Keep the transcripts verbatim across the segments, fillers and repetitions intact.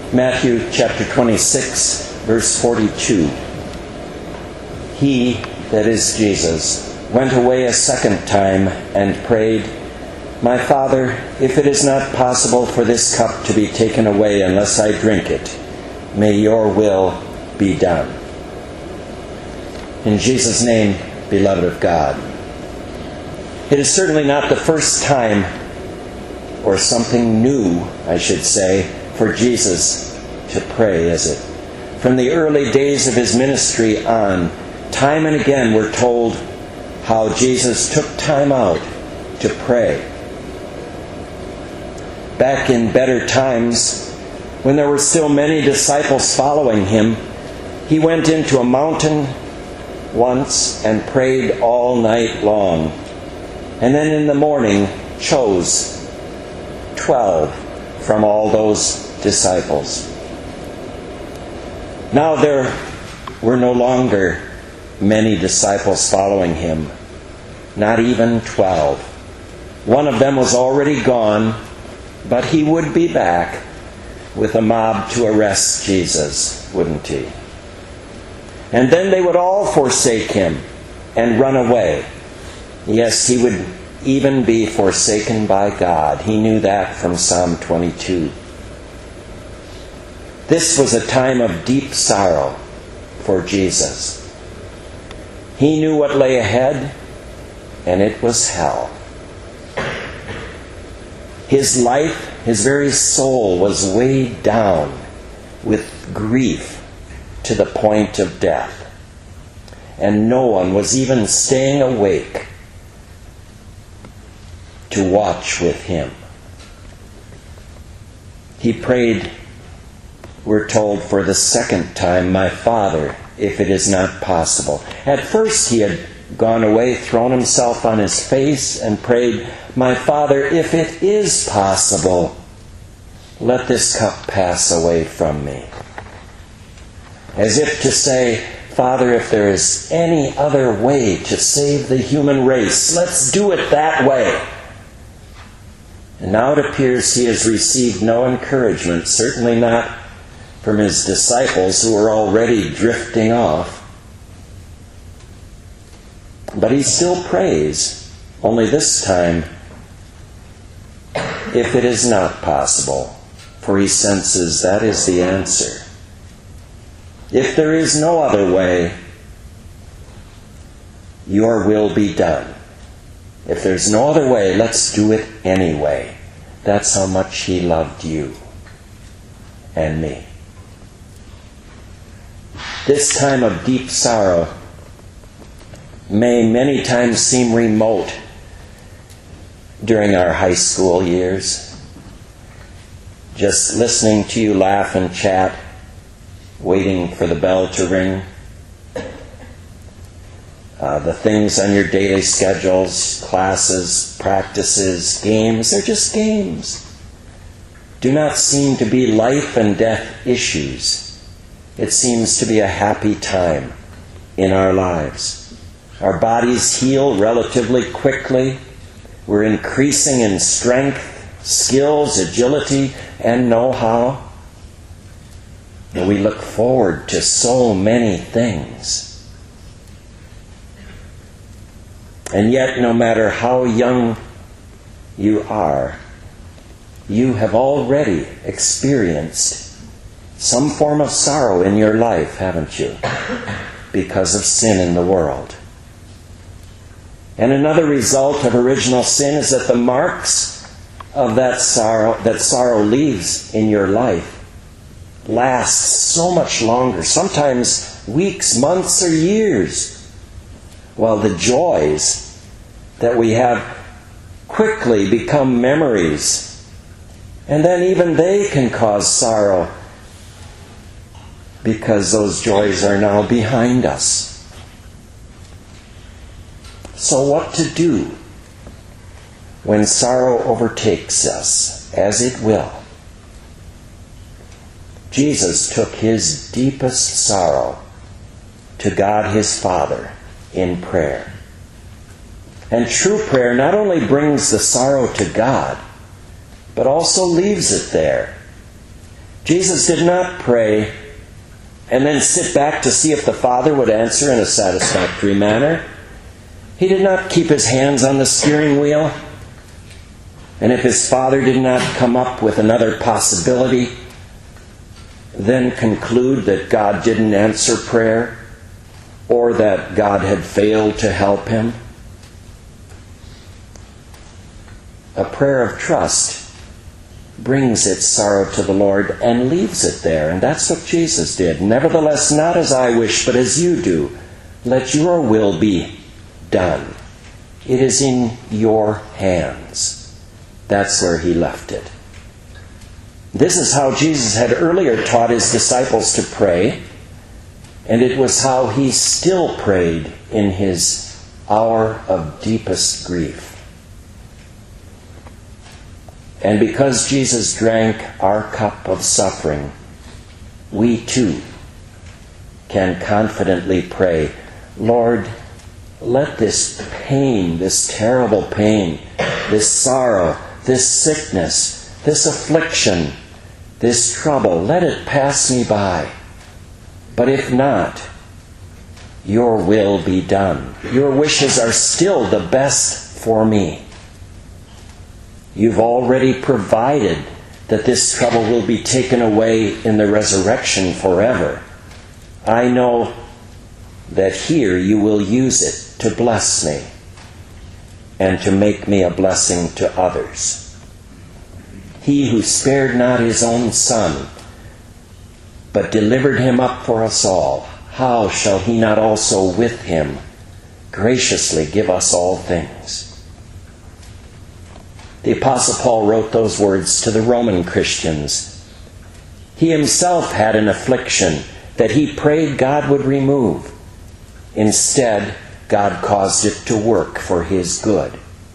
Matthew chapter twenty-six, verse forty-two. He, that is Jesus, went away a second time and prayed, My Father, if it is not possible for this cup to be taken away unless I drink it, may your will be done. In Jesus' name, beloved of God. It is certainly not the first time, or something new, I should say, for Jesus to pray, is it? From the early days of his ministry on, time and again we're told how Jesus took time out to pray. Back in better times, when there were still many disciples following him, he went into a mountain once and prayed all night long. And then in the morning chose twelve from all those disciples. Now there were no longer many disciples following him, not even twelve. One of them was already gone, but he would be back with a mob to arrest Jesus, wouldn't he? And then they would all forsake him and run away. Yes, he would even be forsaken by God. He knew that from Psalm twenty-two. This was a time of deep sorrow for Jesus. He knew what lay ahead, and it was hell. His life, his very soul, was weighed down with grief to the point of death. And no one was even staying awake to watch with him. He prayed, we're told, for the second time, My Father, if it is not possible. At first he had gone away, thrown himself on his face, and prayed, My Father, if it is possible, let this cup pass away from me. As if to say, Father, if there is any other way to save the human race, let's do it that way. And now it appears he has received no encouragement, certainly not from his disciples who were already drifting off. But he still prays, only this time, if it is not possible, for he senses that is the answer. If there is no other way, your will be done. If there's no other way, let's do it anyway. That's how much he loved you and me. This time of deep sorrow may many times seem remote during our high school years. Just listening to you laugh and chat, waiting for the bell to ring. Uh, the things on your daily schedules, classes, practices, games, they're just games. Do not seem to be life and death issues. It seems to be a happy time in our lives. Our bodies heal relatively quickly. We're increasing in strength, skills, agility, and know-how. And we look forward to so many things. And yet, no matter how young you are, you have already experienced some form of sorrow in your life, haven't you? Because of sin in the world. And another result of original sin is that the marks of that sorrow, that sorrow leaves in your life, lasts so much longer, sometimes weeks, months, or years, while the joys that we have quickly become memories. And then even they can cause sorrow because those joys are now behind us. So what to do when sorrow overtakes us, as it will? Jesus took his deepest sorrow to God his Father in prayer. And true prayer not only brings the sorrow to God, but also leaves it there Jesus did not pray and then sit back to see if the Father would answer in a satisfactory manner. He did not keep his hands on the steering wheel. And if his Father did not come up with another possibility, then conclude that God didn't answer prayer or that God had failed to help him. A prayer of trust brings its sorrow to the Lord and leaves it there. And that's what Jesus did. Nevertheless, not as I wish, but as you do. Let your will be done. It is in your hands. That's where he left it. This is how Jesus had earlier taught his disciples to pray, and it was how he still prayed in his hour of deepest grief. And because Jesus drank our cup of suffering, we too can confidently pray, Lord, let this pain, this terrible pain, this sorrow, this sickness, this affliction, this trouble, let it pass me by. But if not, your will be done. Your wishes are still the best for me. You've already provided that this trouble will be taken away in the resurrection forever. I know that here you will use it to bless me and to make me a blessing to others. He who spared not his own Son, but delivered him up for us all, how shall he not also with him graciously give us all things? The Apostle Paul wrote those words to the Roman Christians. He himself had an affliction that he prayed God would remove. Instead, God caused it to work for his good.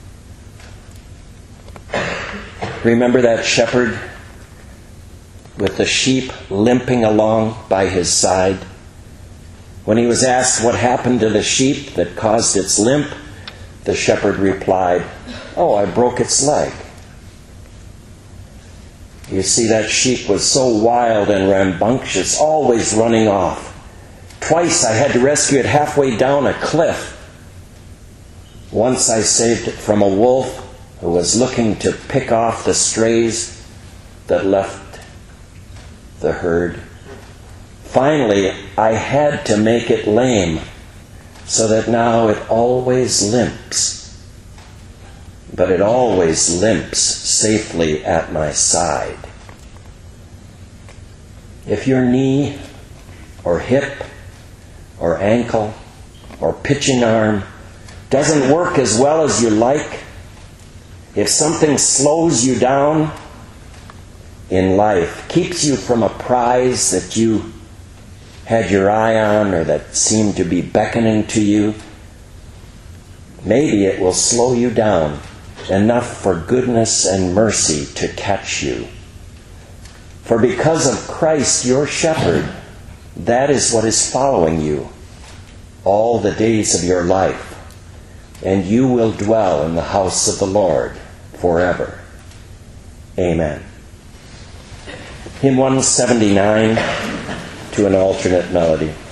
Remember that shepherd with the sheep limping along by his side? When he was asked what happened to the sheep that caused its limp, the shepherd replied, "Oh, I broke its leg." You see, that sheep was so wild and rambunctious, always running off. Twice I had to rescue it halfway down a cliff. Once I saved it from a wolf who was looking to pick off the strays that left the herd. Finally, I had to make it lame so that now it always limps. But it always limps safely at my side. If your knee or hip or ankle or pitching arm doesn't work as well as you like, if something slows you down in life, keeps you from a prize that you had your eye on or that seemed to be beckoning to you, maybe it will slow you down enough for goodness and mercy to catch you. For because of Christ your shepherd, that is what is following you all the days of your life, and you will dwell in the house of the Lord forever. Amen. Hymn one seventy-nine, to an alternate melody.